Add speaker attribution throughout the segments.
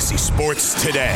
Speaker 1: Fantasy Sports Today.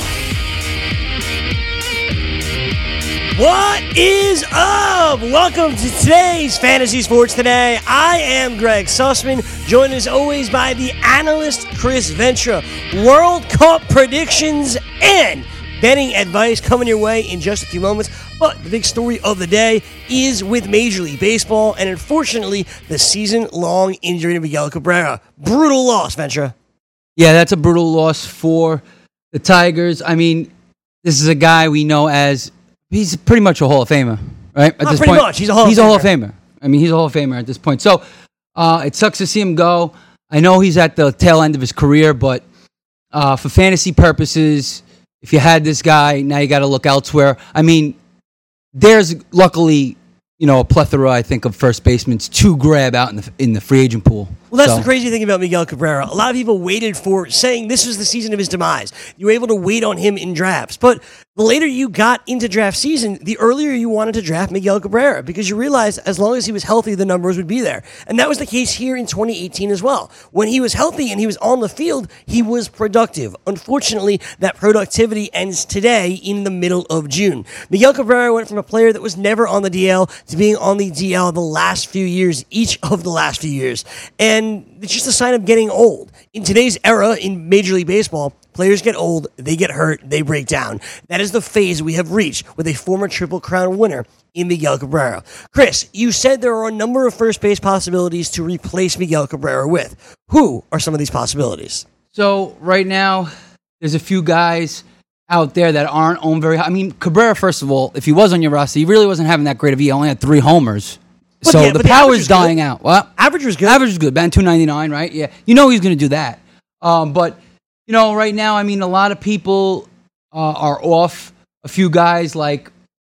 Speaker 2: What is up? Welcome to today's Fantasy Sports Today. I am Greg Sussman, joined as always by the analyst Chris Ventura. World Cup predictions and betting advice coming your way in just a few moments. But the big story of the day is with Major League Baseball and unfortunately the season-long injury to Miguel Cabrera. Brutal loss, Ventura.
Speaker 3: Yeah, that's a brutal loss for the Tigers. I mean, this is a guy we know as... He's pretty much a Hall of Famer, right? At this
Speaker 2: pretty
Speaker 3: point,
Speaker 2: much. He's a Hall of
Speaker 3: Famer. I mean, he's a Hall of Famer at this point. So it sucks to see him go. I know he's at the tail end of his career, but for fantasy purposes, if you had this guy, now you got to look elsewhere. I mean, there's luckily, a plethora, I think, of first basemen to grab out in the free agent pool.
Speaker 2: Well, that's the crazy thing about Miguel Cabrera. A lot of people waited for saying this was the season of his demise. You were able to wait on him in drafts. But the later you got into draft season, the earlier you wanted to draft Miguel Cabrera because you realized as long as he was healthy, the numbers would be there. And that was the case here in 2018 as well. When he was healthy and he was on the field, he was productive. Unfortunately, that productivity ends today in the middle of June. Miguel Cabrera went from a player that was never on the DL to being on the DL the last few years, each of the last few years. And it's just a sign of getting old. In today's era in Major League Baseball, players get old, they get hurt, they break down. That is the phase we have reached with a former Triple Crown winner in Miguel Cabrera. Chris, you said there are a number of first base possibilities to replace Miguel Cabrera with. Who are some of these possibilities?
Speaker 3: So right now, there's a few guys out there that aren't owned very high. I mean, Cabrera, first of all, if he was on your roster, he really wasn't having that great of a year. He only had 3 homers. So the power's dying out. Well,
Speaker 2: average was good.
Speaker 3: Average was good. Batting .299, right? Yeah. He's going to do that. But, right now, I mean, a lot of people are off. A few guys like,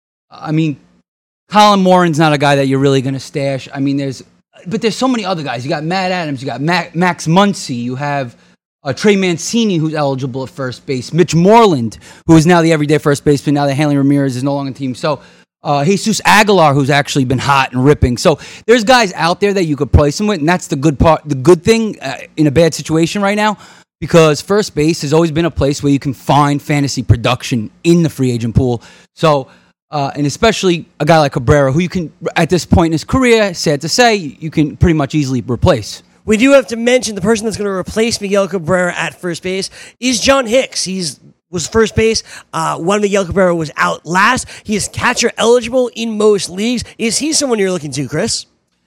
Speaker 3: Colin Moran's not a guy that you're really going to stash. I mean, there's so many other guys. You got Matt Adams. You got Max Muncy. You have Trey Mancini, who's eligible at first base. Mitch Moreland, who is now the everyday first baseman. Now that Hanley Ramirez is no longer on the team. So, Jesus Aguilar, who's actually been hot and ripping. So there's guys out there that you could place him with, and that's the good part. The good thing in a bad situation right now, because first base has always been a place where you can find fantasy production in the free agent pool. So, and especially a guy like Cabrera, who you can, at this point in his career, sad to say, you can pretty much easily replace.
Speaker 2: We do have to mention the person that's going to replace Miguel Cabrera at first base is John Hicks. Was first base when Miguel Cabrera was out last. He is catcher eligible in most leagues. Is he someone you're looking to, Chris?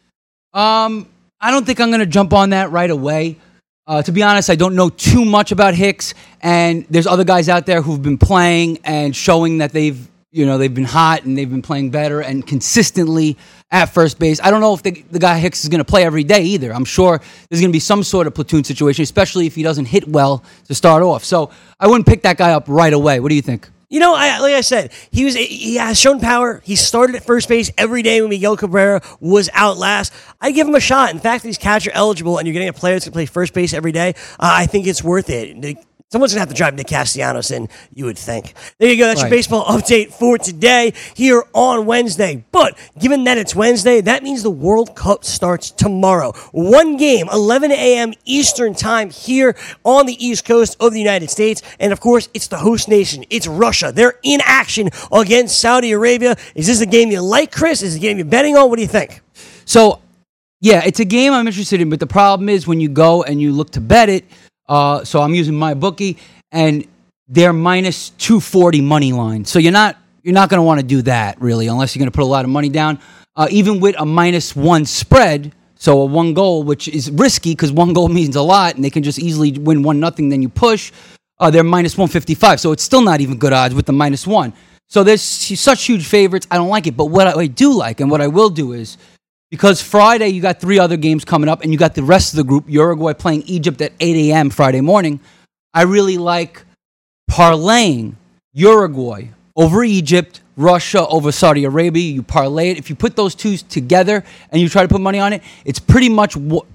Speaker 3: I don't think I'm going to jump on that right away. To be honest, I don't know too much about Hicks, and there's other guys out there who've been playing and showing that they've been hot and they've been playing better and consistently at first base. I don't know if the guy Hicks is going to play every day either. I'm sure there's going to be some sort of platoon situation, especially if he doesn't hit well to start off. So I wouldn't pick that guy up right away. What do you think?
Speaker 2: Like I said, he has shown power. He started at first base every day when Miguel Cabrera was out last. I'd give him a shot. In fact, he's catcher eligible and you're getting a player that's going to play first base every day. I think it's worth it. Someone's going to have to drive Nick Castellanos in, you would think. There you go. That's your baseball update for today here on Wednesday. But given that it's Wednesday, that means the World Cup starts tomorrow. One game, 11 a.m. Eastern time here on the East Coast of the United States. And, of course, it's the host nation. It's Russia. They're in action against Saudi Arabia. Is this a game you like, Chris? Is it a game you're betting on? What do you think?
Speaker 3: So, yeah, it's a game I'm interested in. But the problem is when you go and you look to bet it, so I'm using my bookie, and they're minus 240 money line. So you're not going to want to do that really, unless you're going to put a lot of money down. Even with a -1 spread, so a 1 goal, which is risky because 1 goal means a lot, and they can just easily win 1-0. Then you push. They're minus 155, so it's still not even good odds with the -1. So there's such huge favorites. I don't like it, but what I do like, and what I will do is, because Friday you got 3 other games coming up, and you got the rest of the group, Uruguay playing Egypt at 8 a.m. Friday morning. I really like parlaying Uruguay over Egypt, Russia over Saudi Arabia. You parlay it. If you put those two together and you try to put money on it, it's pretty much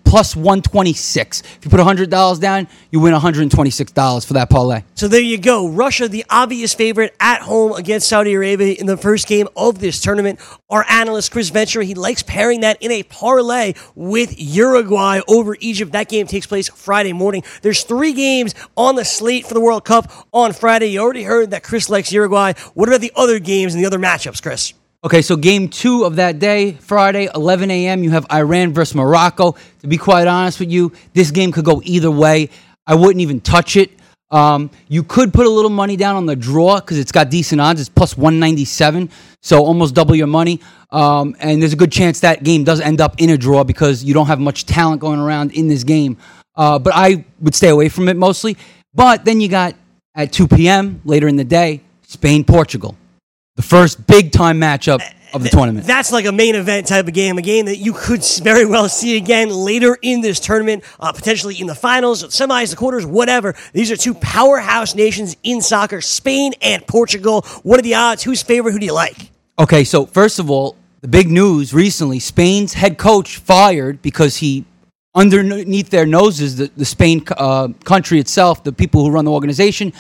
Speaker 3: plus 126. If you put $100 down, you win $126 for that parlay.
Speaker 2: So there you go. Russia, the obvious favorite at home against Saudi Arabia in the first game of this tournament. Our analyst, Chris Ventura, he likes pairing that in a parlay with Uruguay over Egypt. That game takes place Friday morning. There's 3 games on the slate for the World Cup on Friday. You already heard that Chris likes Uruguay. What about the other games and the other matchups, Chris?
Speaker 3: Okay, so game 2 of that day, Friday, 11 a.m., you have Iran versus Morocco. To be quite honest with you, this game could go either way. I wouldn't even touch it. You could put a little money down on the draw because it's got decent odds. It's plus 197, so almost double your money. And there's a good chance that game does end up in a draw because you don't have much talent going around in this game. But I would stay away from it mostly. But then you got, at 2 p.m., later in the day, Spain-Portugal. The first big-time matchup of the tournament.
Speaker 2: That's like a main event type of game, a game that you could very well see again later in this tournament, potentially in the finals, semis, the quarters, whatever. These are 2 powerhouse nations in soccer, Spain and Portugal. What are the odds? Who's favorite? Who do you like?
Speaker 3: Okay, so first of all, the big news recently, Spain's head coach fired because he, underneath their noses, the Spain country itself, the people who run the organization,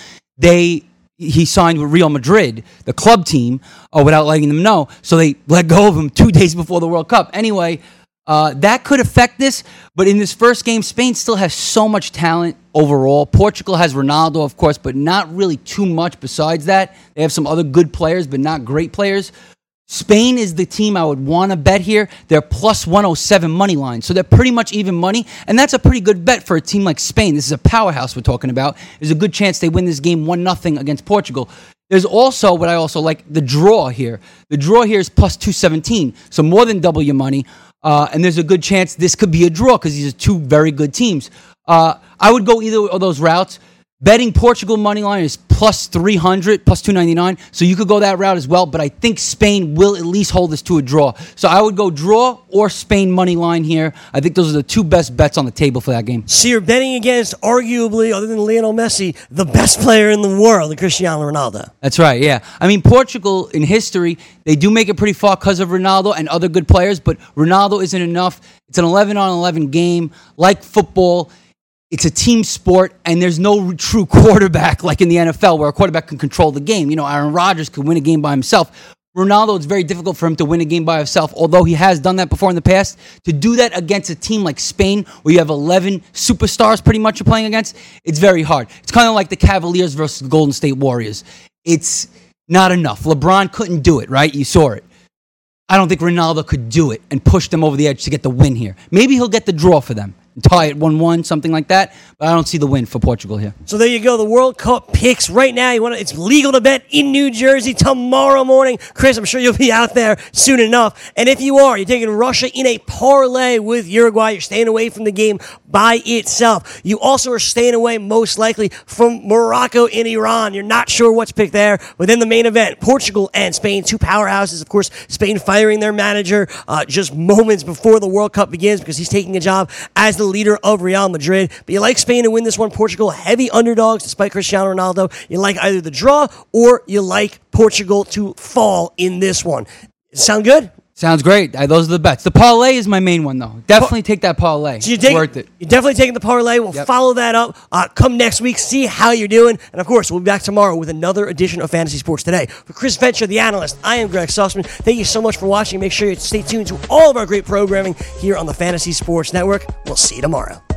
Speaker 3: he signed with Real Madrid, the club team, without letting them know. So they let go of him 2 days before the World Cup. Anyway, that could affect this. But in this first game, Spain still has so much talent overall. Portugal has Ronaldo, of course, but not really too much besides that. They have some other good players, but not great players. Spain is the team I would want to bet here. They're plus 107 money line, so they're pretty much even money, and that's a pretty good bet for a team like Spain. This is a powerhouse we're talking about. There's a good chance they win this game 1-0 against Portugal. There's also, what I also like, the draw here. The draw here is plus 217, so more than double your money, and there's a good chance this could be a draw because these are 2 very good teams. I would go either of those routes. Betting Portugal money line is plus 300, plus 299, so you could go that route as well, but I think Spain will at least hold this to a draw. So I would go draw or Spain money line here. I think those are the 2 best bets on the table for that game.
Speaker 2: So you're betting against, arguably, other than Lionel Messi, the best player in the world, Cristiano Ronaldo.
Speaker 3: That's right, yeah. I mean, Portugal, in history, they do make it pretty far because of Ronaldo and other good players, but Ronaldo isn't enough. It's an 11-on-11 game, like football. It's a team sport, and there's no true quarterback like in the NFL where a quarterback can control the game. You know, Aaron Rodgers could win a game by himself. Ronaldo, it's very difficult for him to win a game by himself, although he has done that before in the past. To do that against a team like Spain, where you have 11 superstars pretty much you're playing against, it's very hard. It's kind of like the Cavaliers versus the Golden State Warriors. It's not enough. LeBron couldn't do it, right? You saw it. I don't think Ronaldo could do it and push them over the edge to get the win here. Maybe he'll get the draw for them. Tie it 1-1, something like that. But I don't see the win for Portugal here.
Speaker 2: So there you go. The World Cup picks right now. It's legal to bet in New Jersey tomorrow morning. Chris, I'm sure you'll be out there soon enough. And if you are, you're taking Russia in a parlay with Uruguay. You're staying away from the game by itself. You also are staying away, most likely, from Morocco and Iran. You're not sure what's picked there. But then the main event, Portugal and Spain, 2 powerhouses. Of course, Spain firing their manager just moments before the World Cup begins because he's taking a job as the leader of Real Madrid. But you like Spain to win this one. Portugal, heavy underdogs despite Cristiano Ronaldo. You like either the draw or you like Portugal to fall in this one. Sound good?
Speaker 3: Sounds great. Those are the bets. The parlay is my main one, though. Definitely take that parlay.
Speaker 2: So
Speaker 3: it's worth it.
Speaker 2: You're definitely taking the parlay. We'll follow that up. Come next week, see how you're doing. And, of course, we'll be back tomorrow with another edition of Fantasy Sports Today. For Chris Ventura, the analyst, I am Greg Sussman. Thank you so much for watching. Make sure you stay tuned to all of our great programming here on the Fantasy Sports Network. We'll see you tomorrow.